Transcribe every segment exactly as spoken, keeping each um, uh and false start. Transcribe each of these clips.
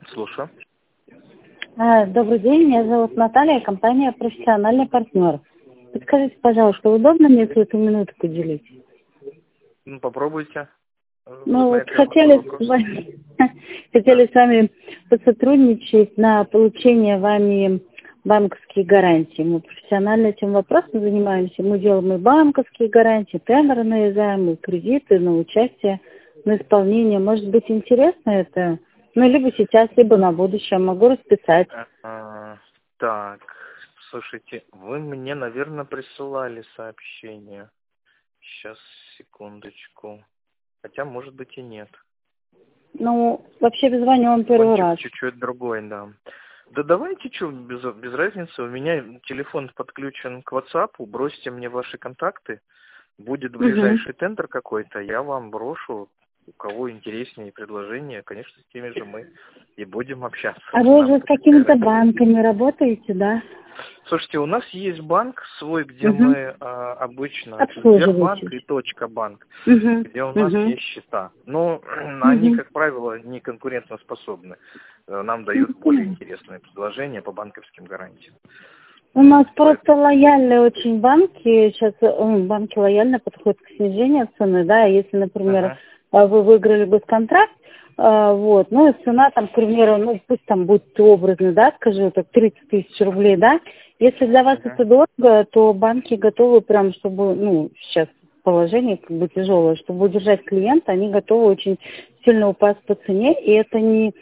Слушаю. А, Добрый день, меня зовут Наталья, компания «Профессиональный партнер». Подскажите, пожалуйста, удобно мне эту минутку уделить? Ну, попробуйте. Ну, вот Знаете, хотели с, вами, хотели с вами посотрудничать на получение вами банковских гарантий. Мы профессионально этим вопросом занимаемся. Мы делаем и банковские гарантии, тендерные займы, кредиты на участие, на исполнение. Может быть, интересно это? Ну, либо сейчас, либо на будущее. Могу расписать. А, так, слушайте, вы мне, наверное, присылали сообщение. Сейчас, секундочку. Хотя, может быть, и нет. Ну, вообще без звоню он первый Кончик раз. чуть-чуть другой, да. Да давайте, что, без, без разницы. У меня телефон подключен к WhatsApp. Бросьте мне ваши контакты. Будет ближайший тендер какой-то, я вам брошу. У кого интереснее предложения, конечно, с теми же мы и будем общаться. А вы Нам уже с какими-то банками работаете, да? Слушайте, у нас есть банк свой, где Угу. мы а, обычно, Сбербанк Обслуживаете. и Точка банк, Угу. где у нас Угу. есть счета. Но они, Угу. как правило, не конкурентоспособны. Э, Нам дают более интересные предложения по банковским гарантиям. У нас Поэтому- просто лояльные очень банки. Сейчас м, банки лояльно подходят к снижению цены, да. Если, например, Ага. а, вы выиграли госконтракт, а, вот, ну и цена там, к примеру, ну пусть там будет образно, да, скажу, так тридцать тысяч рублей, да. Если для вас Ага. это дорого, то банки готовы прям, чтобы, ну, сейчас положение как бы тяжелое, чтобы удержать клиента, они готовы очень сильно упасть по цене, и это не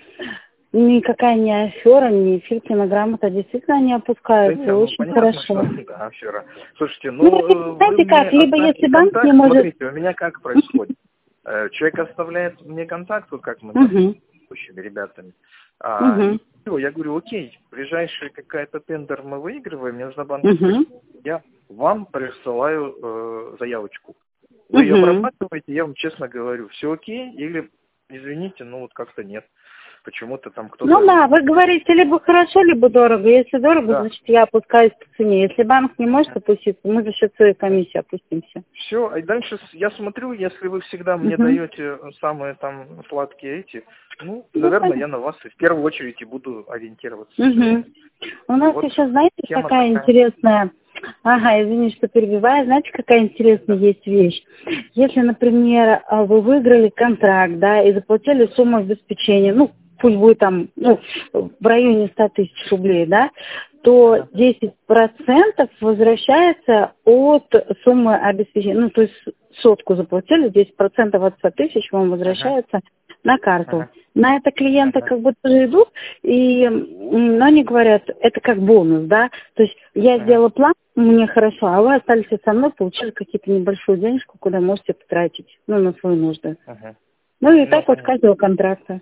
никакая не афера, не фильтрная грамота, действительно они Да опускаются, не, и ну очень понятно, что хорошо. да, вчера. Слушайте, ну Ну, э, вы знаете мне как, либо оставьте если банк не контакт. может... Смотрите, у меня как происходит. Э, Человек оставляет мне контакт, вот как мы там Угу, с текущими ребятами. А, и угу, всё, я говорю, окей, ближайший какая-то тендер мы выигрываем, мне нужна банковская. угу, Я вам присылаю э, заявочку. Вы ее угу. обрабатываете, я вам честно говорю, все окей, или извините, ну вот как-то нет. Почему-то там кто-то... Ну да, вы говорите либо хорошо, либо дорого. Если дорого, Да. значит я опускаюсь по цене. Если банк не может опуститься, мы за счет своей комиссии опустимся. Все, и дальше с- я смотрю, если вы всегда мне Угу. даете самые там сладкие эти, ну, Ну, наверное, понятно. я на вас в первую очередь и буду ориентироваться. Угу. У нас Вот еще, знаете, тема какая такая. интересная... Ага, извини, что перебиваю. Знаете, какая интересная Да. есть вещь? Если, например, а, вы выиграли контракт, да, и заплатили сумму обеспечения, ну, пусть будет там, ну, в районе ста тысяч рублей, да, то Ага. десять процентов возвращается от суммы обеспечения. Ну, то есть сотку заплатили, десять процентов от ста тысяч вам Ага. возвращается на карту. Ага. На это клиенты Ага. как бы тоже идут, и, м, но они говорят, это как бонус, да. То есть я Ага. сделала план, мне хорошо, а вы остались со мной, получили какие-то небольшую денежку, куда можете потратить, ну, на свои нужды. Ага. Ну, и Ну, так вот с понятно. каждого контракта.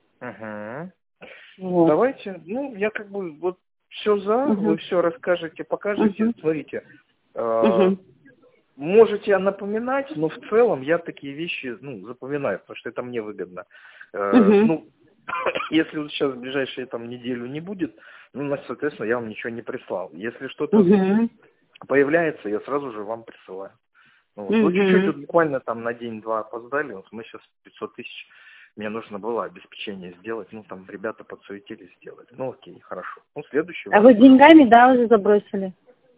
Ага. Вот. Давайте, ну, я как бы вот все за, Угу. вы все расскажете, покажете, Угу. смотрите. э, Угу. Можете напоминать, но в целом я такие вещи, ну, запоминаю, потому что это мне выгодно. Э, Угу. ну, если вот сейчас в ближайшие там неделю не будет, ну, значит, соответственно, я вам ничего не прислал. Если что-то Угу. появляется, я сразу же вам присылаю. Ну, вот. Ну, чуть-чуть, Угу. вот буквально там на день-два опоздали, вот мы сейчас пятьсот тысяч, мне нужно было обеспечение сделать, ну, там ребята подсуетились сделать. Ну, окей, хорошо. Ну, следующий А вас вы уже. деньгами, да, уже забросили?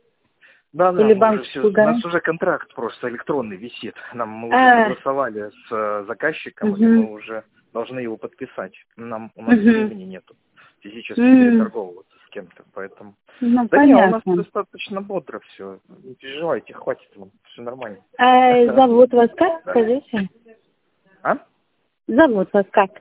Да, да, Или мы уже все, банковскую у нас гарантию? уже контракт просто электронный висит. Нам мы уже А, согласовали с э, заказчиком, и угу. мы уже должны его подписать. Нам у нас Угу. времени нету физически М. переторговываться с кем-то, поэтому. Ну, Да не, у нас понятно. достаточно бодро все. Не переживайте, хватит вам, все нормально. А зовут вас как, скажите? А? Зовут вас как?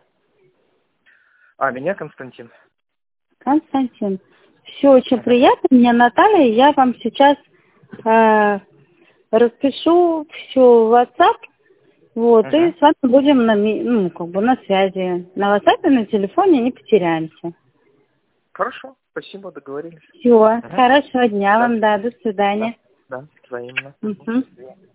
А, меня Константин. Константин. Все очень Ага. приятно. Меня Наталья. Я вам сейчас э, распишу все в WhatsApp. Вот, и Ага. с вами будем на, ми- ну, как бы на связи. На WhatsApp и на телефоне не потеряемся. Хорошо, спасибо, договорились. Все. Ага. Хорошего дня Да, вам, да. До да, свидания. да, взаимно. Мгм, Угу. счастливо.